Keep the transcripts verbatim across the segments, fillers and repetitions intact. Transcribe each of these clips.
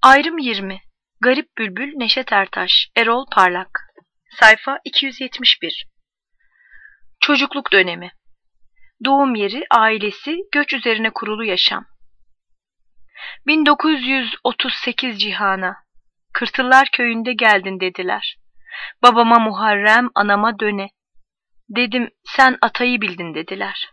Ayrım yirmi. Garip Bülbül Neşet Ertaş, Erol Parlak. Sayfa iki yüz yetmiş bir. Çocukluk dönemi. Doğum yeri, ailesi, göç üzerine kurulu yaşam. bin dokuz yüz otuz sekiz cihana. Kırtıllar köyünde geldin dediler. Babama Muharrem, anama Döne. Dedim sen atayı bildin dediler.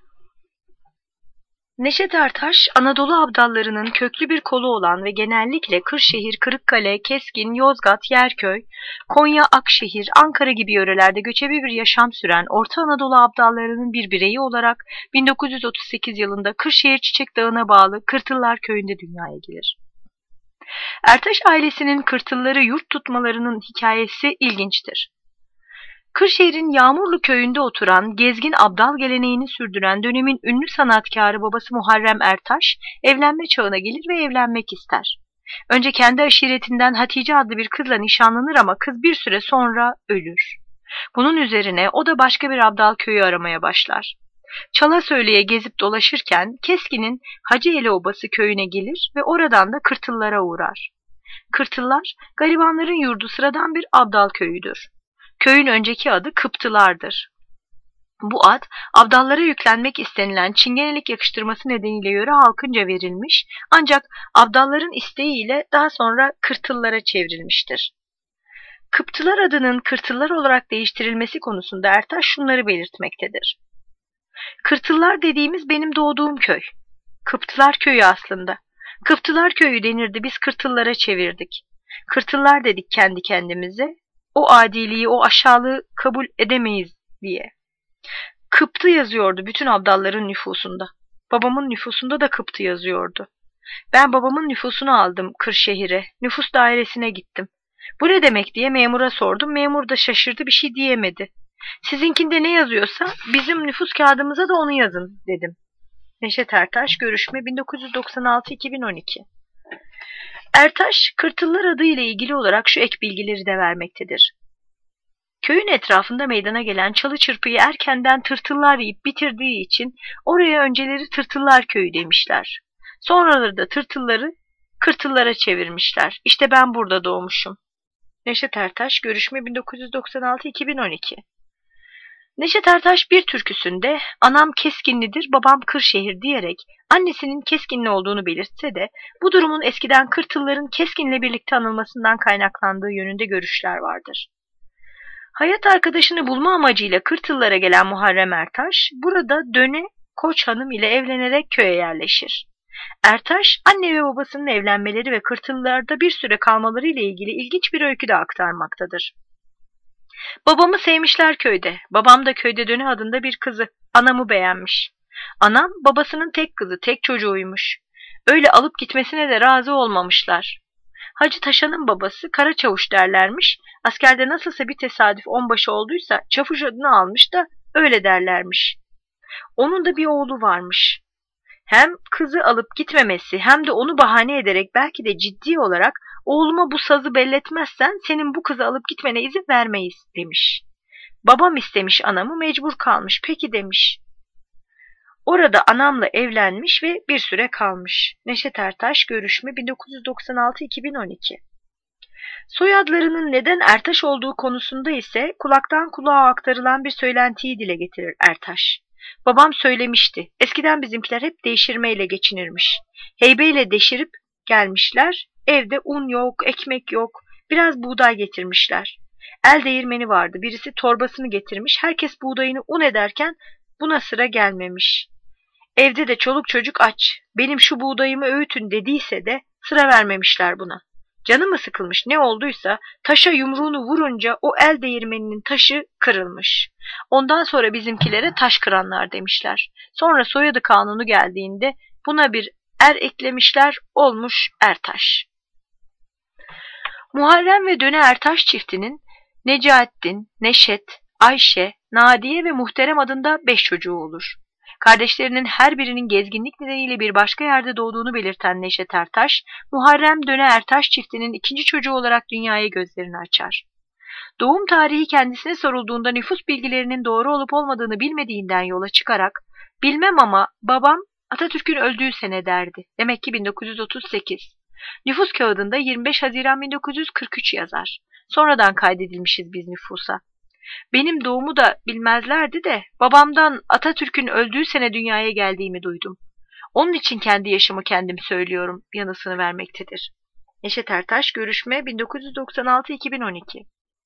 Neşet Ertaş, Anadolu abdallarının köklü bir kolu olan ve genellikle Kırşehir, Kırıkkale, Keskin, Yozgat, Yerköy, Konya, Akşehir, Ankara gibi yörelerde göçebe bir yaşam süren Orta Anadolu abdallarının bir bireyi olarak bin dokuz yüz otuz sekiz yılında Kırşehir Çiçek Dağı'na bağlı Kırtıllar Köyü'nde dünyaya gelir. Ertaş ailesinin Kırtılları yurt tutmalarının hikayesi ilginçtir. Kırşehir'in Yağmurlu köyünde oturan, gezgin abdal geleneğini sürdüren dönemin ünlü sanatkarı babası Muharrem Ertaş, evlenme çağına gelir ve evlenmek ister. Önce kendi aşiretinden Hatice adlı bir kızla nişanlanır ama kız bir süre sonra ölür. Bunun üzerine o da başka bir abdal köyü aramaya başlar. Çala söyleye gezip dolaşırken Keskin'in Hacıeli Obası köyüne gelir ve oradan da Kırtıllara uğrar. Kırtıllar, garibanların yurdu, sıradan bir abdal köyüdür. Köyün önceki adı Kıptılardır. Bu ad, abdallara yüklenmek istenilen çingenelik yakıştırması nedeniyle yöre halkınca verilmiş, ancak abdalların isteğiyle daha sonra Kırtıllara çevrilmiştir. Kıptılar adının Kırtıllar olarak değiştirilmesi konusunda Ertaş şunları belirtmektedir. Kırtıllar dediğimiz benim doğduğum köy. Kıptılar köyü aslında. Kıptılar köyü denirdi, biz Kırtıllara çevirdik. Kırtıllar dedik kendi kendimize. O adiliği, o aşağılığı kabul edemeyiz diye. Kıptı yazıyordu bütün abdalların nüfusunda. Babamın nüfusunda da Kıptı yazıyordu. Ben babamın nüfusunu aldım Kırşehir'e. Nüfus dairesine gittim. Bu ne demek diye memura sordum. Memur da şaşırdı, bir şey diyemedi. Sizinkinde ne yazıyorsa bizim nüfus kağıdımıza da onu yazın dedim. Neşet Ertaş, görüşme bin dokuz yüz doksan altı iki bin on iki. Ertaş, Kırtıllar adı ile ilgili olarak şu ek bilgileri de vermektedir. Köyün etrafında meydana gelen çalı çırpıyı erkenden tırtıllar yiyip bitirdiği için oraya önceleri Tırtıllar Köyü demişler. Sonraları da tırtılları Kırtıllara çevirmişler. İşte ben burada doğmuşum. Neşet Ertaş, görüşme bin dokuz yüz doksan altı iki bin on iki. Neşet Ertaş bir türküsünde anam Keskinlidir, babam Kırşehir diyerek annesinin Keskinli olduğunu belirtse de bu durumun eskiden Kırtılların Keskin'le birlikte anılmasından kaynaklandığı yönünde görüşler vardır. Hayat arkadaşını bulma amacıyla Kırtıllara gelen Muharrem Ertaş burada Döne Koç Hanım ile evlenerek köye yerleşir. Ertaş, anne ve babasının evlenmeleri ve Kırtıllarda bir süre kalmaları ile ilgili ilginç bir öykü de aktarmaktadır. Babamı sevmişler köyde. Babam da köyde Döne adında bir kızı, anamı beğenmiş. Anam babasının tek kızı, tek çocuğuymuş. Öyle alıp gitmesine de razı olmamışlar. Hacı Taşan'ın babası Karaçavuş derlermiş. Askerde nasılsa bir tesadüf onbaşı olduysa çavuş adını almış da öyle derlermiş. Onun da bir oğlu varmış. Hem kızı alıp gitmemesi hem de onu bahane ederek belki de ciddi olarak oğluma bu sazı belletmezsen senin bu kızı alıp gitmene izin vermeyiz demiş. Babam istemiş anamı, mecbur kalmış. Peki demiş. Orada anamla evlenmiş ve bir süre kalmış. Neşet Ertaş, görüşme bin dokuz yüz doksan altı iki bin on iki. Soyadlarının neden Ertaş olduğu konusunda ise kulaktan kulağa aktarılan bir söylentiyi dile getirir Ertaş. Babam söylemişti. Eskiden bizimkiler hep değişirmeyle geçinirmiş. Heybeyle deşirip gelmişler. Evde un yok, ekmek yok. Biraz buğday getirmişler. El değirmeni vardı. Birisi torbasını getirmiş. Herkes buğdayını un ederken buna sıra gelmemiş. Evde de çoluk çocuk aç. Benim şu buğdayımı öğütün dediyse de sıra vermemişler buna. Canı mı sıkılmış ne olduysa taşa yumruğunu vurunca o el değirmeninin taşı kırılmış. Ondan sonra bizimkilere taş kıranlar demişler. Sonra soyadı kanunu geldiğinde buna bir er eklemişler, olmuş Ertaş. Muharrem ve Döne Ertaş çiftinin Necaettin, Neşet, Ayşe, Nadiye ve Muhterem adında beş çocuğu olur. Kardeşlerinin her birinin gezginlik nedeniyle bir başka yerde doğduğunu belirten Neşet Ertaş, Muharrem Döne Ertaş çiftinin ikinci çocuğu olarak dünyaya gözlerini açar. Doğum tarihi kendisine sorulduğunda nüfus bilgilerinin doğru olup olmadığını bilmediğinden yola çıkarak, bilmem ama babam Atatürk'ün öldüğü sene derdi. Demek ki bin dokuz yüz otuz sekiz. Nüfus kağıdında yirmi beş Haziran bin dokuz yüz kırk üç yazar. Sonradan kaydedilmişiz biz nüfusa. Benim doğumu da bilmezlerdi de babamdan Atatürk'ün öldüğü sene dünyaya geldiğimi duydum. Onun için kendi yaşımı kendim söylüyorum yanısını vermektedir. Neşet Ertaş, görüşme bin dokuz yüz doksan altı iki bin on iki.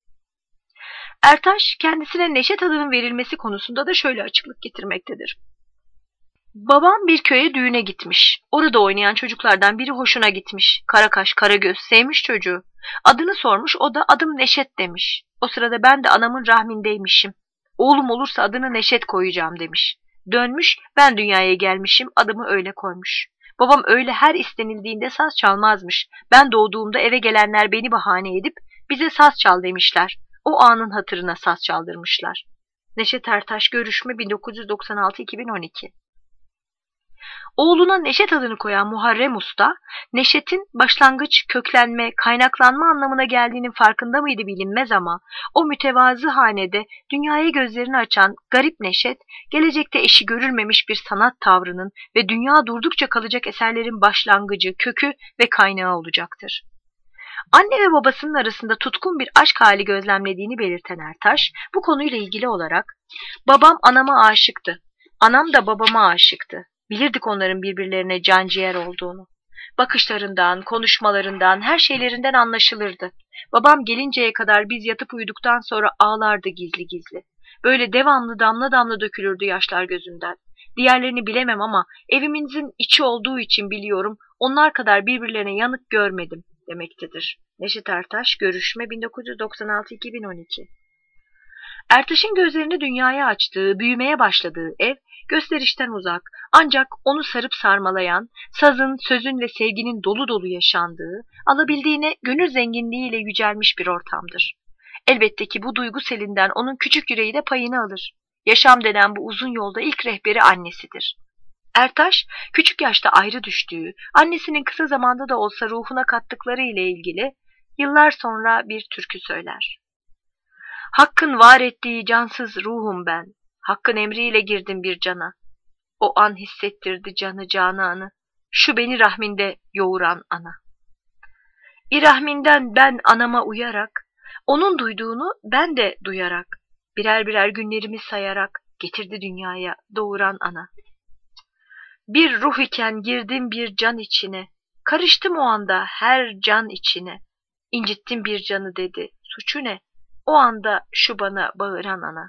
Ertaş kendisine Neşet adının verilmesi konusunda da şöyle açıklık getirmektedir. Babam bir köye düğüne gitmiş. Orada oynayan çocuklardan biri hoşuna gitmiş. Karakaş, Karagöz sevmiş çocuğu. Adını sormuş, o da adım Neşet demiş. O sırada ben de anamın rahmindeymişim. Oğlum olursa adını Neşet koyacağım demiş. Dönmüş, ben dünyaya gelmişim, adımı öyle koymuş. Babam öyle her istenildiğinde saz çalmazmış. Ben doğduğumda eve gelenler beni bahane edip bize saz çal demişler. O anın hatırına saz çaldırmışlar. Neşet Ertaş, görüşme bin dokuz yüz doksan altı iki bin on iki. Oğluna Neşet adını koyan Muharrem Usta, Neşet'in başlangıç, köklenme, kaynaklanma anlamına geldiğinin farkında mıydı bilinmez ama o mütevazı hanede dünyaya gözlerini açan garip Neşet, gelecekte eşi görülmemiş bir sanat tavrının ve dünya durdukça kalacak eserlerin başlangıcı, kökü ve kaynağı olacaktır. Anne ve babasının arasında tutkun bir aşk hali gözlemlediğini belirten Ertaş, bu konuyla ilgili olarak, "Babam anama aşıktı, anam da babama aşıktı. Bilirdik onların birbirlerine canciğer olduğunu. Bakışlarından, konuşmalarından, her şeylerinden anlaşılırdı. Babam gelinceye kadar biz yatıp uyuduktan sonra ağlardı gizli gizli. Böyle devamlı damla damla dökülürdü yaşlar gözünden. Diğerlerini bilemem ama evimizin içi olduğu için biliyorum, onlar kadar birbirlerine yanık görmedim," demektedir. Neşet Ertaş, görüşme bin dokuz yüz doksan altı iki bin on iki. Ertaş'ın gözlerini dünyaya açtığı, büyümeye başladığı ev, gösterişten uzak, ancak onu sarıp sarmalayan, sazın, sözün ve sevginin dolu dolu yaşandığı, alabildiğine gönül zenginliğiyle yücelmiş bir ortamdır. Elbette ki bu duygu selinden onun küçük yüreği de payını alır. Yaşam denen bu uzun yolda ilk rehberi annesidir. Ertaş, küçük yaşta ayrı düştüğü, annesinin kısa zamanda da olsa ruhuna kattıkları ile ilgili yıllar sonra bir türkü söyler. Hakkın var ettiği cansız ruhum ben, Hakkın emriyle girdim bir cana. O an hissettirdi canı cananı, şu beni rahminde yoğuran ana. İrahminden ben anama uyarak, onun duyduğunu ben de duyarak, birer birer günlerimi sayarak getirdi dünyaya doğuran ana. Bir ruh iken girdim bir can içine, karıştım o anda her can içine. İncittim bir canı dedi, suçu ne? O anda şu bana bağıran ana.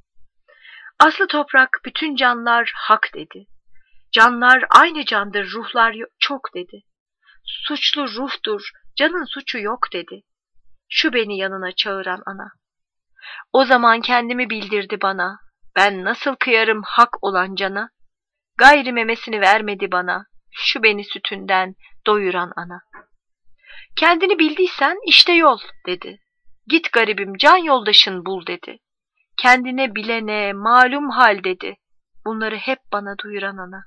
Aslı toprak bütün canlar hak dedi. Canlar aynı candır, ruhlar çok dedi. Suçlu ruhtur, canın suçu yok dedi. Şu beni yanına çağıran ana. O zaman kendimi bildirdi bana. Ben nasıl kıyarım hak olan cana? Gayri memesini vermedi bana. Şu beni sütünden doyuran ana. Kendini bildiysen işte yol dedi. Git garibim can yoldaşın bul dedi. Kendine bilene malum hal dedi. Bunları hep bana duyuran ana.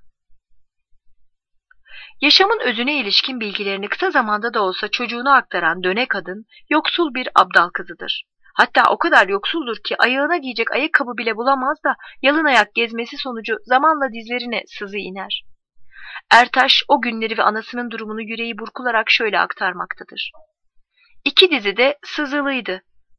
Yaşamın özüne ilişkin bilgilerini kısa zamanda da olsa çocuğuna aktaran döne kadın, yoksul bir abdal kızıdır. Hatta o kadar yoksuldur ki ayağına giyecek ayakkabı bile bulamaz da yalın ayak gezmesi sonucu zamanla dizlerine sızı iner. Ertaş o günleri ve anasının durumunu yüreği burkularak şöyle aktarmaktadır. İki dizi de sızılıydı.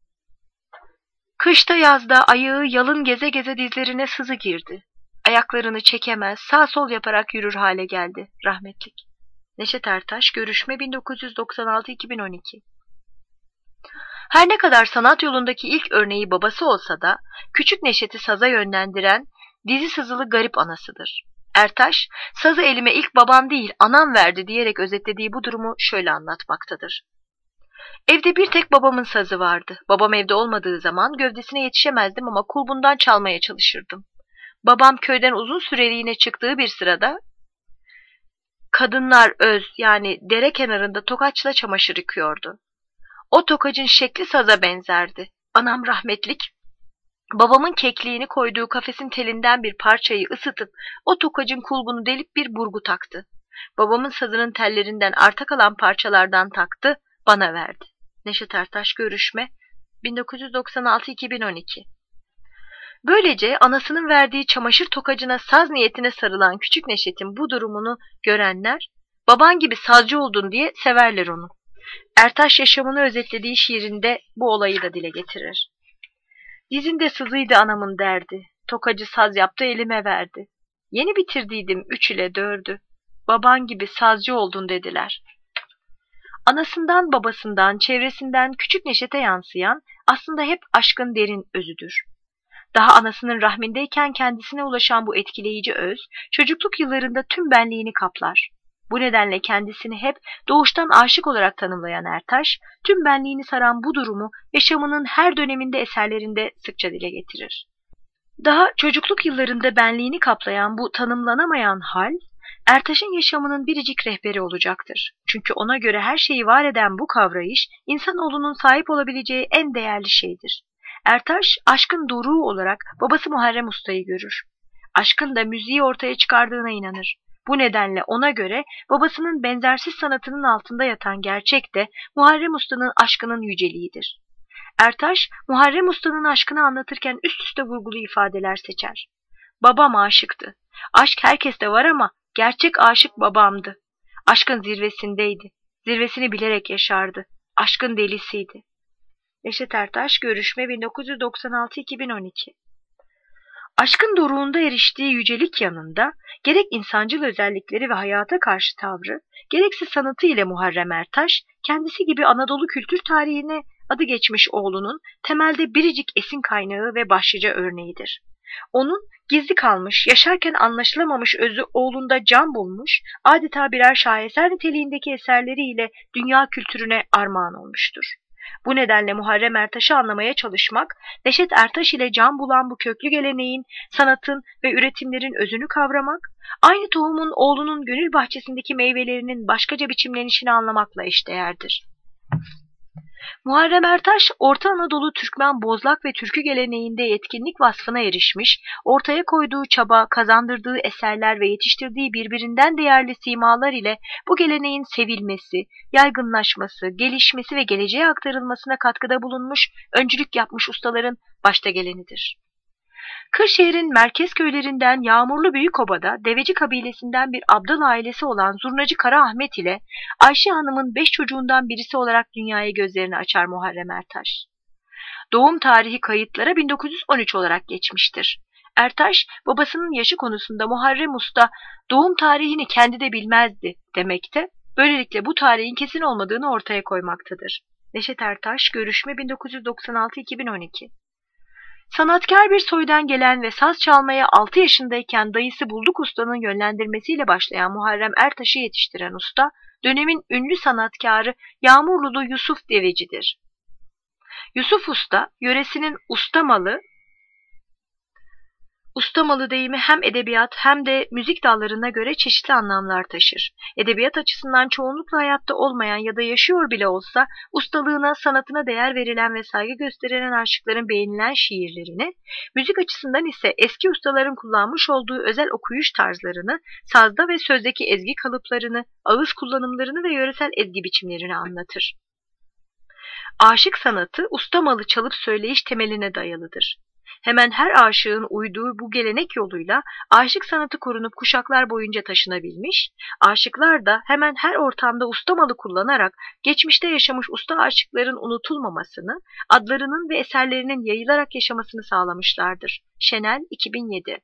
Kışta yazda ayağı yalın geze geze dizlerine sızı girdi. Ayaklarını çekemez, sağ sol yaparak yürür hale geldi rahmetlik. Neşet Ertaş, görüşme bin dokuz yüz doksan altı iki bin on iki. Her ne kadar sanat yolundaki ilk örneği babası olsa da küçük Neşet'i saza yönlendiren dizi sızılı garip anasıdır. Ertaş, sazı elime ilk babam değil anam verdi diyerek özetlediği bu durumu şöyle anlatmaktadır. Evde bir tek babamın sazı vardı. Babam evde olmadığı zaman gövdesine yetişemezdim ama kulbundan çalmaya çalışırdım. Babam köyden uzun süreliğine çıktığı bir sırada kadınlar öz yani dere kenarında tokaçla çamaşır yıkıyordu. O tokacın şekli saza benzerdi. Anam rahmetlik babamın kekliğini koyduğu kafesin telinden bir parçayı ısıtıp o tokacın kulbunu delip bir burgu taktı. Babamın sazının tellerinden arta kalan parçalardan taktı, bana verdi. Neşet Ertaş, görüşme bin dokuz yüz doksan altı iki bin on iki. Böylece anasının verdiği çamaşır tokacına saz niyetine sarılan küçük Neşet'in bu durumunu görenler Baban gibi sazcı oldun diye severler onu. Ertaş yaşamını özetlediği şiirinde bu olayı da dile getirir. Dizinde sızıydı anamın derdi, tokacı saz yaptı elime verdi. Yeni bitirdiydim üç ile dördü, baban gibi sazcı oldun dediler. Anasından, babasından, çevresinden küçük Neşet'e yansıyan aslında hep aşkın derin özüdür. Daha anasının rahmindeyken kendisine ulaşan bu etkileyici öz, çocukluk yıllarında tüm benliğini kaplar. Bu nedenle kendisini hep doğuştan aşık olarak tanımlayan Ertaş, tüm benliğini saran bu durumu yaşamının her döneminde eserlerinde sıkça dile getirir. Daha çocukluk yıllarında benliğini kaplayan bu tanımlanamayan hal, Ertaş'ın yaşamının biricik rehberi olacaktır. Çünkü ona göre her şeyi var eden bu kavrayış, insanoğlunun sahip olabileceği en değerli şeydir. Ertaş, aşkın doruğu olarak babası Muharrem Usta'yı görür. Aşkın da müziği ortaya çıkardığına inanır. Bu nedenle ona göre babasının benzersiz sanatının altında yatan gerçek de Muharrem Usta'nın aşkının yüceliğidir. Ertaş, Muharrem Usta'nın aşkını anlatırken üst üste vurgulu ifadeler seçer. Babam aşıktı. Aşk herkeste var ama gerçek aşık babamdı. Aşkın zirvesindeydi. Zirvesini bilerek yaşardı. Aşkın delisiydi. Neşet Ertaş, Görüşme bin dokuz yüz doksan altı iki bin on iki. Aşkın doruğunda eriştiği yücelik yanında gerek insancıl özellikleri ve hayata karşı tavrı, gerekse sanatı ile Muharrem Ertaş, kendisi gibi Anadolu kültür tarihine adı geçmiş oğlunun temelde biricik esin kaynağı ve başlıca örneğidir. Onun gizli kalmış, yaşarken anlaşılamamış özü oğlunda can bulmuş, adeta birer şaheser niteliğindeki eserleriyle dünya kültürüne armağan olmuştur. Bu nedenle Muharrem Ertaş'ı anlamaya çalışmak, Neşet Ertaş ile can bulan bu köklü geleneğin, sanatın ve üretimlerin özünü kavramak, aynı tohumun oğlunun gönül bahçesindeki meyvelerinin başkaca biçimlenişini anlamakla eşdeğerdir. Muharrem Ertaş, Orta Anadolu Türkmen bozlak ve türkü geleneğinde yetkinlik vasfına erişmiş, ortaya koyduğu çaba, kazandırdığı eserler ve yetiştirdiği birbirinden değerli simalar ile bu geleneğin sevilmesi, yaygınlaşması, gelişmesi ve geleceğe aktarılmasına katkıda bulunmuş, öncülük yapmış ustaların başta gelenidir. Kırşehir'in merkez köylerinden Yağmurlu Büyükoba'da Deveci kabilesinden bir Abdal ailesi olan Zurnacı Kara Ahmet ile Ayşe Hanım'ın beş çocuğundan birisi olarak dünyaya gözlerini açar Muharrem Ertaş. Doğum tarihi kayıtlara bin dokuz yüz on üç olarak geçmiştir. Ertaş, babasının yaşı konusunda Muharrem Usta doğum tarihini kendi de bilmezdi demekte, böylelikle bu tarihin kesin olmadığını ortaya koymaktadır. Neşet Ertaş, Görüşme bin dokuz yüz doksan altı iki bin on iki. Sanatkar bir soydan gelen ve saz çalmaya altı yaşındayken dayısı Bulduk Usta'nın yönlendirmesiyle başlayan Muharrem Ertaş'ı yetiştiren usta, dönemin ünlü sanatkarı Yağmurlulu Yusuf Deveci'dir. Yusuf Usta, yöresinin ustamalı, ustamalı deyimi hem edebiyat hem de müzik dallarına göre çeşitli anlamlar taşır. Edebiyat açısından çoğunlukla hayatta olmayan ya da yaşıyor bile olsa ustalığına, sanatına değer verilen ve saygı gösterilen aşıkların beğenilen şiirlerini, müzik açısından ise eski ustaların kullanmış olduğu özel okuyuş tarzlarını, sazda ve sözdeki ezgi kalıplarını, ağız kullanımlarını ve yöresel ezgi biçimlerini anlatır. Aşık sanatı ustamalı çalıp söyleyiş temeline dayalıdır. Hemen her aşığın uyduğu bu gelenek yoluyla aşık sanatı korunup kuşaklar boyunca taşınabilmiş, aşıklar da hemen her ortamda ustamalı kullanarak geçmişte yaşamış usta aşıkların unutulmamasını, adlarının ve eserlerinin yayılarak yaşamasını sağlamışlardır. Şenel iki bin yedi.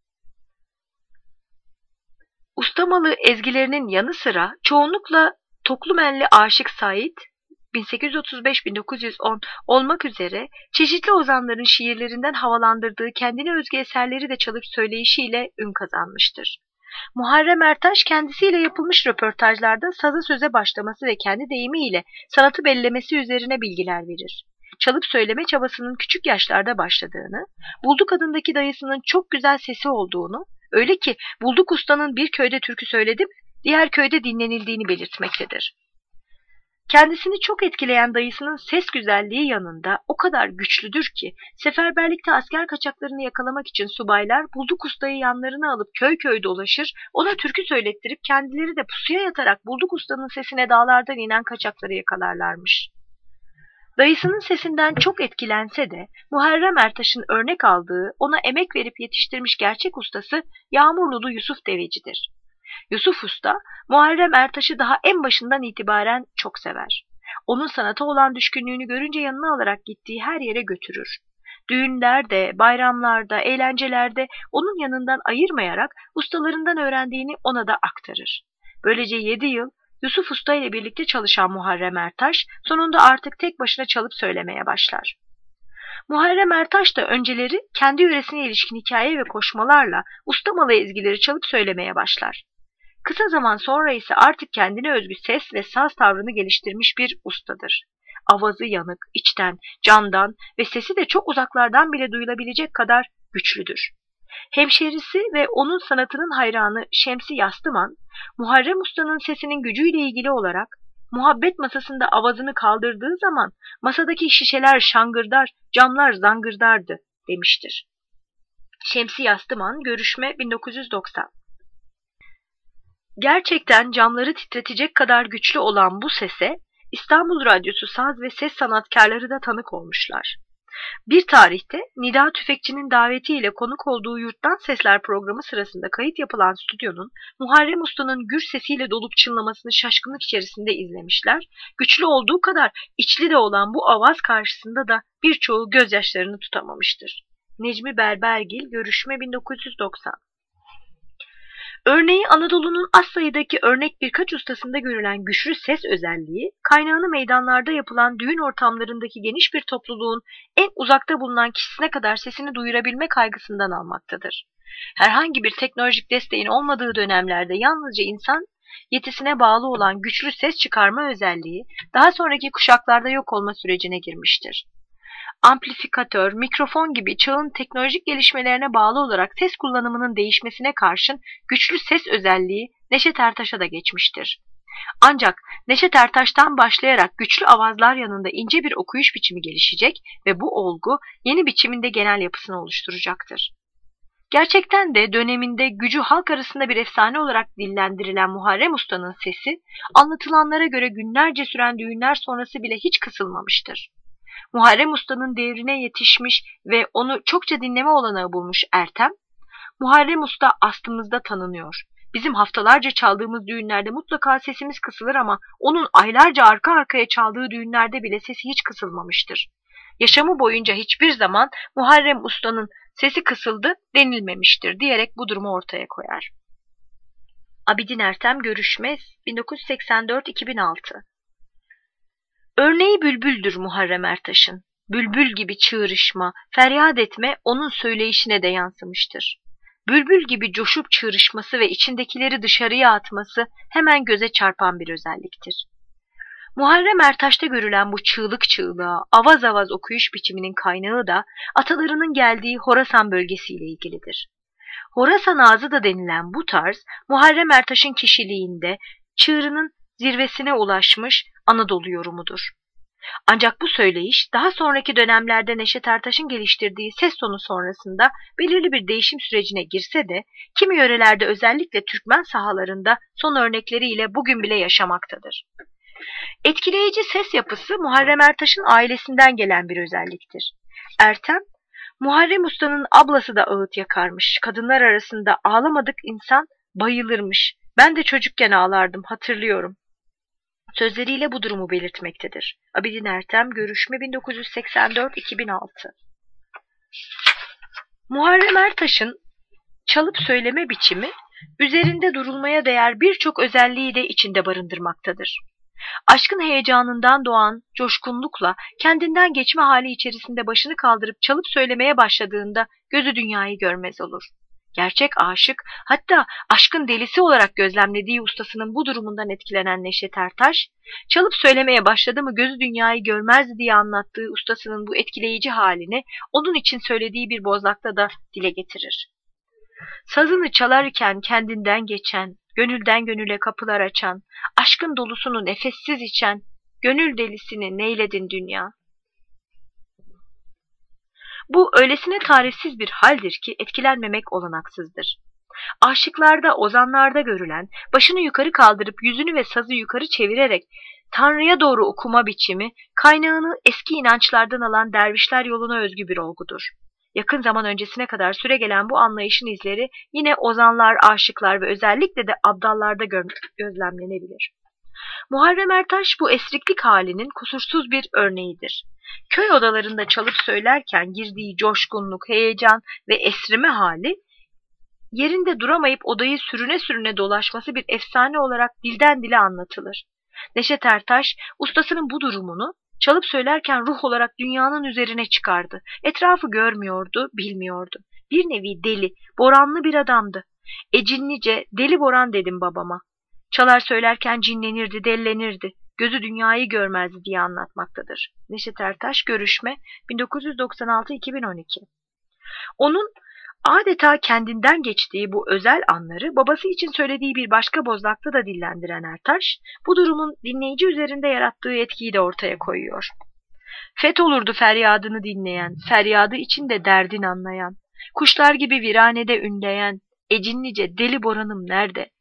Ustamalı ezgilerinin yanı sıra çoğunlukla Toklumenli Aşık Sait, bin sekiz yüz otuz beş bin dokuz yüz on olmak üzere çeşitli ozanların şiirlerinden havalandırdığı kendine özgü eserleri de çalıp söyleyişiyle ün kazanmıştır. Muharrem Ertaş kendisiyle yapılmış röportajlarda saza söze başlaması ve kendi deyimiyle sanatı bellemesi üzerine bilgiler verir. Çalıp söyleme çabasının küçük yaşlarda başladığını, Bulduk adındaki dayısının çok güzel sesi olduğunu, öyle ki Bulduk Usta'nın bir köyde türkü söyledi mi, diğer köyde dinlenildiğini belirtmektedir. Kendisini çok etkileyen dayısının ses güzelliği yanında o kadar güçlüdür ki seferberlikte asker kaçaklarını yakalamak için subaylar Bulduk Usta'yı yanlarına alıp köy köy dolaşır, ona türkü söylettirip kendileri de pusuya yatarak Bulduk Usta'nın sesine dağlardan inen kaçakları yakalarlarmış. Dayısının sesinden çok etkilense de Muharrem Ertaş'ın örnek aldığı, ona emek verip yetiştirmiş gerçek ustası Yağmurlulu Yusuf Deveci'dir. Yusuf Usta, Muharrem Ertaş'ı daha en başından itibaren çok sever. Onun sanata olan düşkünlüğünü görünce yanına alarak gittiği her yere götürür. Düğünlerde, bayramlarda, eğlencelerde onun yanından ayırmayarak ustalarından öğrendiğini ona da aktarır. Böylece yedi yıl Yusuf Usta ile birlikte çalışan Muharrem Ertaş sonunda artık tek başına çalıp söylemeye başlar. Muharrem Ertaş da önceleri kendi yöresine ilişkin hikaye ve koşmalarla ustamalı ezgileri çalıp söylemeye başlar. Kısa zaman sonra ise artık kendine özgü ses ve saz tavrını geliştirmiş bir ustadır. Avazı yanık, içten, candan ve sesi de çok uzaklardan bile duyulabilecek kadar güçlüdür. Hemşerisi ve onun sanatının hayranı Şemsi Yastıman, Muharrem Usta'nın sesinin gücüyle ilgili olarak muhabbet masasında avazını kaldırdığı zaman masadaki şişeler şangırdar, camlar zangırdardı demiştir. Şemsi Yastıman, görüşme bin dokuz yüz doksan. Gerçekten camları titretecek kadar güçlü olan bu sese İstanbul Radyosu saz ve ses sanatkarları da tanık olmuşlar. Bir tarihte Nida Tüfekçi'nin davetiyle konuk olduğu Yurttan Sesler programı sırasında kayıt yapılan stüdyonun Muharrem Usta'nın gür sesiyle dolup çınlamasını şaşkınlık içerisinde izlemişler. Güçlü olduğu kadar içli de olan bu avaz karşısında da birçoğu gözyaşlarını tutamamıştır. Necmi Berbergil, görüşme bin dokuz yüz doksan. Örneği Anadolu'nun az sayıdaki örnek birkaç ustasında görülen güçlü ses özelliği, kaynağını meydanlarda yapılan düğün ortamlarındaki geniş bir topluluğun en uzakta bulunan kişisine kadar sesini duyurabilme kaygısından almaktadır. Herhangi bir teknolojik desteğin olmadığı dönemlerde yalnızca insan yetisine bağlı olan güçlü ses çıkarma özelliği, daha sonraki kuşaklarda yok olma sürecine girmiştir. Amplifikatör, mikrofon gibi çağın teknolojik gelişmelerine bağlı olarak ses kullanımının değişmesine karşın güçlü ses özelliği Neşet Ertaş'a da geçmiştir. Ancak Neşet Ertaş'tan başlayarak güçlü avazlar yanında ince bir okuyuş biçimi gelişecek ve bu olgu yeni biçiminde genel yapısını oluşturacaktır. Gerçekten de döneminde gücü halk arasında bir efsane olarak dillendirilen Muharrem Usta'nın sesi, anlatılanlara göre günlerce süren düğünler sonrası bile hiç kısılmamıştır. Muharrem Usta'nın devrine yetişmiş ve onu çokça dinleme olanağı bulmuş Ertem, Muharrem Usta aslımızda tanınıyor. Bizim haftalarca çaldığımız düğünlerde mutlaka sesimiz kısılır ama onun aylarca arka arkaya çaldığı düğünlerde bile sesi hiç kısılmamıştır. Yaşamı boyunca hiçbir zaman Muharrem Usta'nın sesi kısıldı denilmemiştir diyerek bu durumu ortaya koyar. Abidin Ertem, görüşme bin dokuz yüz seksen dört iki bin altı. Örneği bülbüldür Muharrem Ertaş'ın. Bülbül gibi çığrışma, feryat etme onun söyleyişine de yansımıştır. Bülbül gibi coşup çığrışması ve içindekileri dışarıya atması hemen göze çarpan bir özelliktir. Muharrem Ertaş'ta görülen bu çığlık çığlığa, avaz avaz okuyuş biçiminin kaynağı da atalarının geldiği Horasan bölgesiyle ilgilidir. Horasan ağzı da denilen bu tarz, Muharrem Ertaş'ın kişiliğinde çığrının zirvesine ulaşmış Anadolu yorumudur. Ancak bu söyleyiş daha sonraki dönemlerde Neşet Ertaş'ın geliştirdiği ses tonu sonrasında belirli bir değişim sürecine girse de kimi yörelerde özellikle Türkmen sahalarında son örnekleriyle bugün bile yaşamaktadır. Etkileyici ses yapısı Muharrem Ertaş'ın ailesinden gelen bir özelliktir. Ertem, Muharrem Usta'nın ablası da ağıt yakarmış, kadınlar arasında ağlamadık insan bayılırmış, ben de çocukken ağlardım hatırlıyorum sözleriyle bu durumu belirtmektedir. Abidin Ertem, görüşme bin dokuz yüz seksen dört iki bin altı. Muharrem Ertaş'ın çalıp söyleme biçimi, üzerinde durulmaya değer birçok özelliği de içinde barındırmaktadır. Aşkın heyecanından doğan coşkunlukla kendinden geçme hali içerisinde başını kaldırıp çalıp söylemeye başladığında gözü dünyayı görmez olur. Gerçek aşık, hatta aşkın delisi olarak gözlemlediği ustasının bu durumundan etkilenen Neşet Ertaş, çalıp söylemeye başladı mı gözü dünyayı görmezdi diye anlattığı ustasının bu etkileyici halini onun için söylediği bir bozlakta da dile getirir. Sazını çalarken kendinden geçen, gönülden gönüle kapılar açan, aşkın dolusunu nefessiz içen, gönül delisini neyledin dünya. Bu öylesine tarifsiz bir haldir ki etkilenmemek olanaksızdır. Aşıklarda, ozanlarda görülen, başını yukarı kaldırıp yüzünü ve sazı yukarı çevirerek Tanrı'ya doğru okuma biçimi, kaynağını eski inançlardan alan dervişler yoluna özgü bir olgudur. Yakın zaman öncesine kadar süregelen bu anlayışın izleri yine ozanlar, aşıklar ve özellikle de abdallarda gözlemlenebilir. Muharrem Ertaş bu esriklik halinin kusursuz bir örneğidir. Köy odalarında çalıp söylerken girdiği coşkunluk, heyecan ve esrime hali, yerinde duramayıp odayı sürüne sürüne dolaşması bir efsane olarak dilden dile anlatılır. Neşet Ertaş, ustasının bu durumunu çalıp söylerken ruh olarak dünyanın üzerine çıkardı. Etrafı görmüyordu, bilmiyordu. Bir nevi deli, boranlı bir adamdı. Ecinlice deli Boran dedim babama. Çalar söylerken cinlenirdi, dellenirdi. Gözü dünyayı görmezdi diye anlatmaktadır. Neşet Ertaş, Görüşme, bin dokuz yüz doksan altı iki bin on iki. Onun adeta kendinden geçtiği bu özel anları babası için söylediği bir başka bozlakta da dillendiren Ertaş, bu durumun dinleyici üzerinde yarattığı etkiyi de ortaya koyuyor. Fet olurdu feryadını dinleyen, feryadı içinde derdin anlayan, kuşlar gibi viranede ünleyen, ecinlice deli Boran'ım nerede?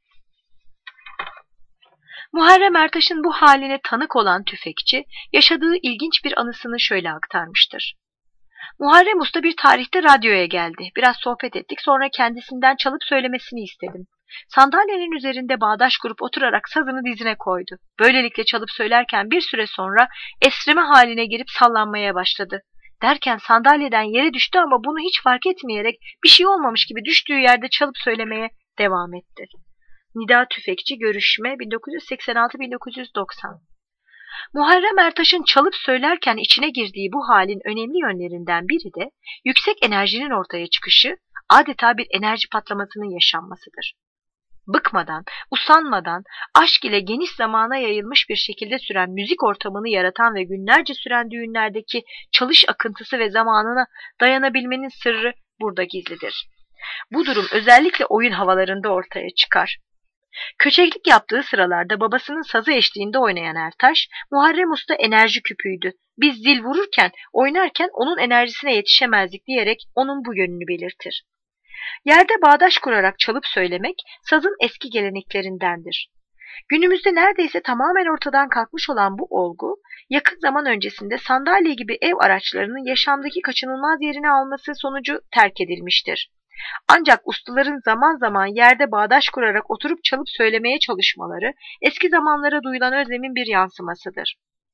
Muharrem Ertaş'ın bu haline tanık olan tüfekçi, yaşadığı ilginç bir anısını şöyle aktarmıştır. Muharrem Usta bir tarihte radyoya geldi. Biraz sohbet ettik, sonra kendisinden çalıp söylemesini istedim. Sandalyenin üzerinde bağdaş kurup oturarak sazını dizine koydu. Böylelikle çalıp söylerken bir süre sonra esrime haline girip sallanmaya başladı. Derken sandalyeden yere düştü ama bunu hiç fark etmeyerek bir şey olmamış gibi düştüğü yerde çalıp söylemeye devam etti. Nida Tüfekçi, Görüşme, bin dokuz yüz seksen altı bin dokuz yüz doksan. Muharrem Ertaş'ın çalıp söylerken içine girdiği bu halin önemli yönlerinden biri de yüksek enerjinin ortaya çıkışı, adeta bir enerji patlamasının yaşanmasıdır. Bıkmadan, usanmadan, aşk ile geniş zamana yayılmış bir şekilde süren müzik ortamını yaratan ve günlerce süren düğünlerdeki çalış akıntısı ve zamanına dayanabilmenin sırrı burada gizlidir. Bu durum özellikle oyun havalarında ortaya çıkar. Köçeklik yaptığı sıralarda babasının sazı eşliğinde oynayan Ertaş, Muharrem Usta enerji küpüydü. Biz zil vururken, oynarken onun enerjisine yetişemezdik diyerek onun bu yönünü belirtir. Yerde bağdaş kurarak çalıp söylemek, sazın eski geleneklerindendir. Günümüzde neredeyse tamamen ortadan kalkmış olan bu olgu, yakın zaman öncesinde sandalye gibi ev araçlarının yaşamdaki kaçınılmaz yerini alması sonucu terk edilmiştir. Ancak ustaların zaman zaman yerde bağdaş kurarak oturup çalıp söylemeye çalışmaları eski zamanlara duyulan özlemin bir yansımasıdır.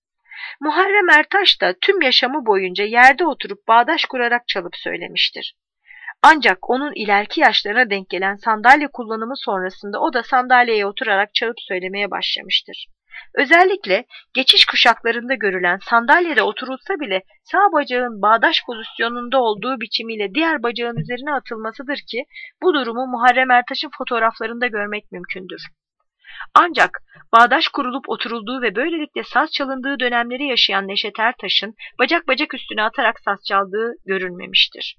Muharrem Ertaş da tüm yaşamı boyunca yerde oturup bağdaş kurarak çalıp söylemiştir. Ancak onun ileriki yaşlarına denk gelen sandalye kullanımı sonrasında o da sandalyeye oturarak çalıp söylemeye başlamıştır. Özellikle geçiş kuşaklarında görülen sandalyede oturulsa bile sağ bacağın bağdaş pozisyonunda olduğu biçimiyle diğer bacağın üzerine atılmasıdır ki bu durumu Muharrem Ertaş'ın fotoğraflarında görmek mümkündür. Ancak bağdaş kurulup oturulduğu ve böylelikle saz çalındığı dönemleri yaşayan Neşet Ertaş'ın bacak bacak üstüne atarak saz çaldığı görülmemiştir.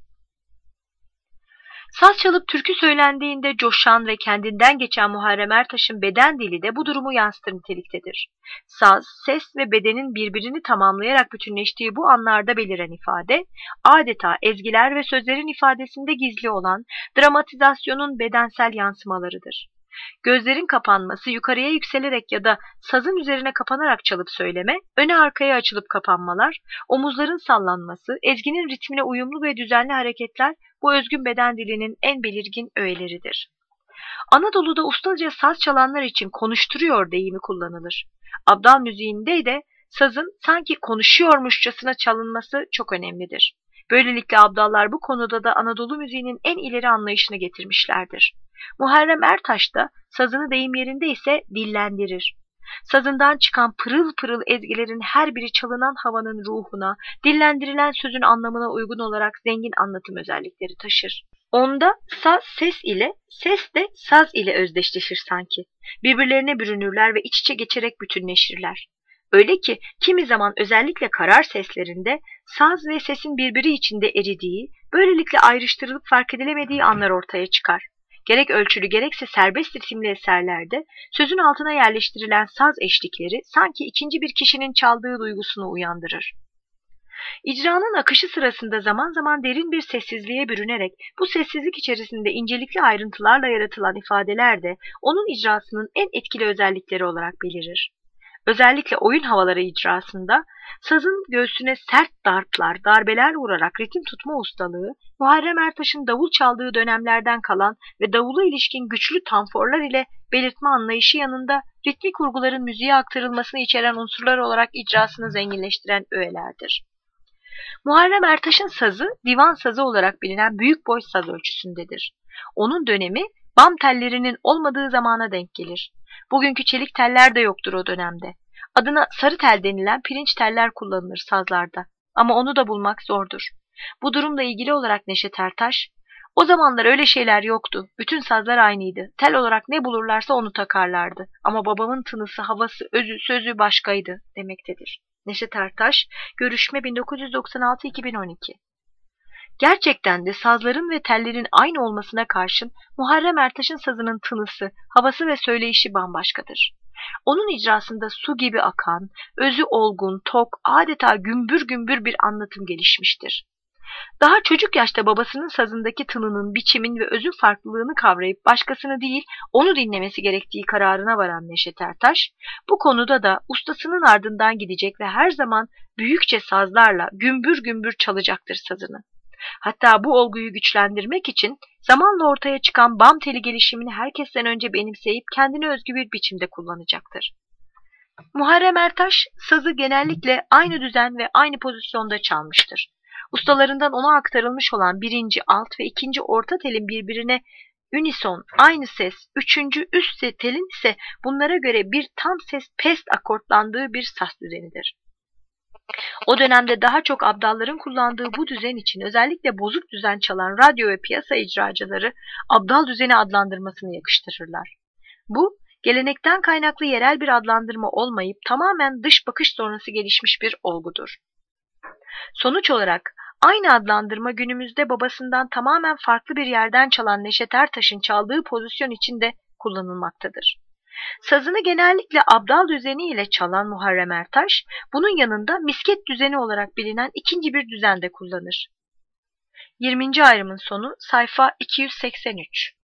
Saz çalıp türkü söylendiğinde coşan ve kendinden geçen Muharrem Ertaş'ın beden dili de bu durumu yansıtır niteliktedir. Saz, ses ve bedenin birbirini tamamlayarak bütünleştiği bu anlarda beliren ifade, adeta ezgiler ve sözlerin ifadesinde gizli olan dramatizasyonun bedensel yansımalarıdır. Gözlerin kapanması, yukarıya yükselerek ya da sazın üzerine kapanarak çalıp söyleme, öne arkaya açılıp kapanmalar, omuzların sallanması, ezginin ritmine uyumlu ve düzenli hareketler bu özgün beden dilinin en belirgin öğeleridir. Anadolu'da ustaca saz çalanlar için konuşturuyor deyimi kullanılır. Abdal müziğinde de sazın sanki konuşuyormuşçasına çalınması çok önemlidir. Böylelikle abdallar bu konuda da Anadolu müziğinin en ileri anlayışını getirmişlerdir. Muharrem Ertaş da sazını deyim yerinde ise dillendirir. Sazından çıkan pırıl pırıl ezgilerin her biri çalınan havanın ruhuna, dillendirilen sözün anlamına uygun olarak zengin anlatım özellikleri taşır. Onda saz ses ile, ses de saz ile özdeşleşir sanki. Birbirlerine bürünürler ve iç içe geçerek bütünleşirler. Öyle ki kimi zaman özellikle karar seslerinde saz ve sesin birbiri içinde eridiği, böylelikle ayrıştırılıp fark edilemediği anlar ortaya çıkar. Gerek ölçülü gerekse serbest ritimli eserlerde sözün altına yerleştirilen saz eşlikleri sanki ikinci bir kişinin çaldığı duygusunu uyandırır. İcranın akışı sırasında zaman zaman derin bir sessizliğe bürünerek bu sessizlik içerisinde incelikli ayrıntılarla yaratılan ifadeler de onun icrasının en etkili özellikleri olarak belirir. Özellikle oyun havaları icrasında sazın göğsüne sert dartlar, darbeler vurarak ritim tutma ustalığı, Muharrem Ertaş'ın davul çaldığı dönemlerden kalan ve davula ilişkin güçlü tanforlar ile belirtme anlayışı yanında ritmik vurguların müziğe aktarılmasını içeren unsurlar olarak icrasını zenginleştiren öğelerdir. Muharrem Ertaş'ın sazı, divan sazı olarak bilinen büyük boy saz ölçüsündedir. Onun dönemi, bam tellerinin olmadığı zamana denk gelir. Bugünkü çelik teller de yoktur o dönemde. Adına sarı tel denilen pirinç teller kullanılır sazlarda. Ama onu da bulmak zordur. Bu durumla ilgili olarak Neşet Ertaş, "O zamanlar öyle şeyler yoktu. Bütün sazlar aynıydı. Tel olarak ne bulurlarsa onu takarlardı. Ama babamın tınısı, havası, özü, sözü başkaydı," demektedir. Neşet Ertaş, Görüşme bin dokuz yüz doksan altı iki bin on iki. Gerçekten de sazların ve tellerin aynı olmasına karşın Muharrem Ertaş'ın sazının tınısı, havası ve söyleyişi bambaşkadır. Onun icrasında su gibi akan, özü olgun, tok, adeta gümbür gümbür bir anlatım gelişmiştir. Daha çocuk yaşta babasının sazındaki tınının, biçimin ve özün farklılığını kavrayıp başkasını değil, onu dinlemesi gerektiği kararına varan Neşet Ertaş, bu konuda da ustasının ardından gidecek ve her zaman büyükçe sazlarla gümbür gümbür çalacaktır sazını. Hatta bu olguyu güçlendirmek için zamanla ortaya çıkan bam teli gelişimini herkesten önce benimseyip kendine özgü bir biçimde kullanacaktır. Muharrem Ertaş, sazı genellikle aynı düzen ve aynı pozisyonda çalmıştır. Ustalarından ona aktarılmış olan birinci alt ve ikinci orta telin birbirine unison, aynı ses, üçüncü üst telin ise bunlara göre bir tam ses pest akortlandığı bir saz düzenidir. O dönemde daha çok abdalların kullandığı bu düzen için özellikle bozuk düzen çalan radyo ve piyasa icracıları abdal düzeni adlandırmasını yakıştırırlar. Bu, gelenekten kaynaklı yerel bir adlandırma olmayıp tamamen dış bakış sonrası gelişmiş bir olgudur. Sonuç olarak aynı adlandırma günümüzde babasından tamamen farklı bir yerden çalan Neşet Ertaş'ın çaldığı pozisyon için de kullanılmaktadır. Sazını genellikle abdal düzeni ile çalan Muharrem Ertaş, bunun yanında misket düzeni olarak bilinen ikinci bir düzende kullanır. yirminci ayrımın sonu sayfa iki yüz seksen üç.